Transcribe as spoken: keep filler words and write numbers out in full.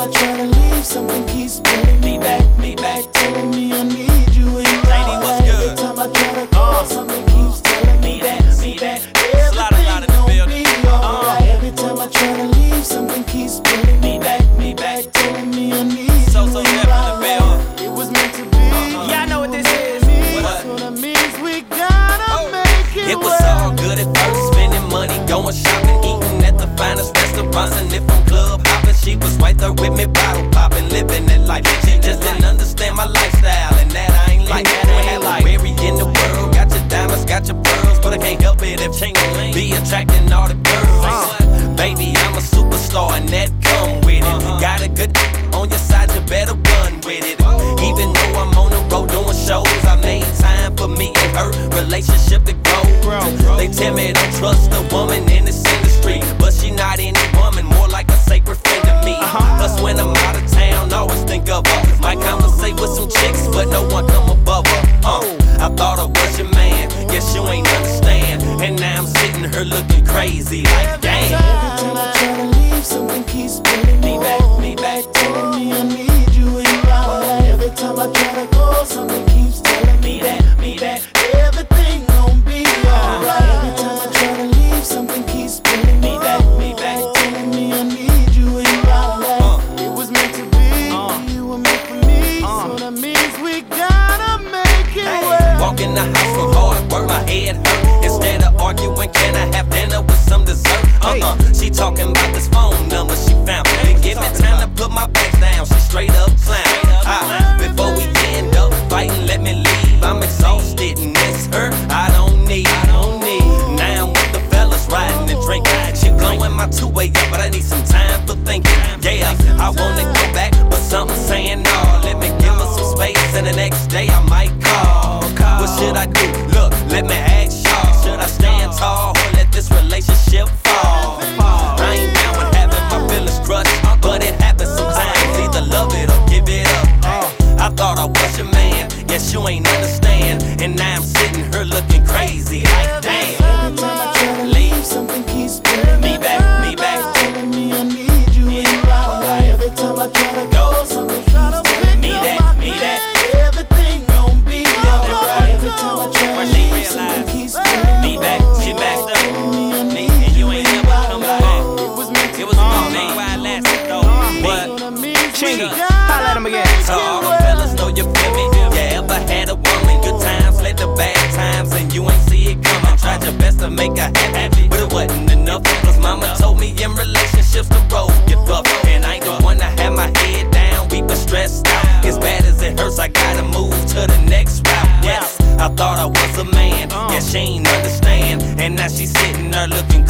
I try to leave, something keeps pulling me back, me back, telling me I need you in my life. Every time I try to go, something keeps telling me that, me that everything gon' be alright. Every time I try to leave, something keeps pulling me back, me back, telling me I need So, you so in definitely, my Bill. life. It was meant to be. Yeah, I know what this is. That's what it means. We gotta make it. It was all good at first, spending money, going shopping, eating at the finest restaurants. And if I'm club hopping, she was right there with me, bottle popping, living that life. She just didn't understand my lifestyle, and that I ain't like that. I ain't like Mary in the world, got your diamonds, got your pearls, but I can't help it if she be attracting all the girls. Baby, I'm a superstar, and that come with it. Got a good on your side, you better run with it. Even though I'm on the road doing shows, I made time for me and her relationship to go. They tell me don't trust a woman in this industry, but she not any woman, more like a sacred friend to me. Plus when I'm out of town, always think of her. Might conversate with some chicks, but no one come above her. Uh, I thought I was your man, guess you ain't understand. And now I'm sitting here looking crazy, like damn. Every time I try to leave, something keeps pulling me back, me back, telling me I need you in my life. Every time I try to go, something keeps telling me that, me that everything gon' be alright. Every time I try to leave, something keeps pulling me back, me back, telling me I need you in my life. It was meant to be, you were meant for me, so that means we gotta make it work. Walk in the house from hard work, my head hurt. Instead of arguing, can I have dinner with some dessert? Uh-uh, she talking about this phone number she found. Then give me time to put my bags down, she straight up clown. Ah, before we end up fighting, let me leave. I'm exhausted and it's her I don't need. I don't need. Now I'm with the fellas riding and drinking. She blowing my two-way up, but I need some time for thinking. Yeah, I wanna go back, but something's saying no. Let me give her some space, and the next day I might call. What should I do? Look, let me ask y'all. Should I stand tall or let this relationship fall? I ain't down with having my feelings crushed, but it happens sometimes. Either love it or give it up. I thought I was your man, guess you ain't understand. And now I'm sitting here looking crazy, like damn. Every time I try to leave, something keeps pulling me back, me back, telling me I need you in my life. Every time I try to go, something keeps telling me that, me that everything gon' be alright. Every time I try to leave, something keeps pulling Me back, she backed up, me, and you ain't never come back. It was meant to It was a good thing while I lasted though. But Chingy, holla at him again. so all the fellas know you feel me. You ever had a woman, good times, led to bad times, and you ain't see it coming. Tried your best to make her happy, but it wasn't enough. Cause mama told me in relationships the road get rough. And I ain't the one to have my head down, weep and stressed out. As bad as it hurts, I gotta move to the next route. Yes, I thought I was a man, yeah, she ain't understand. And now she's sitting there looking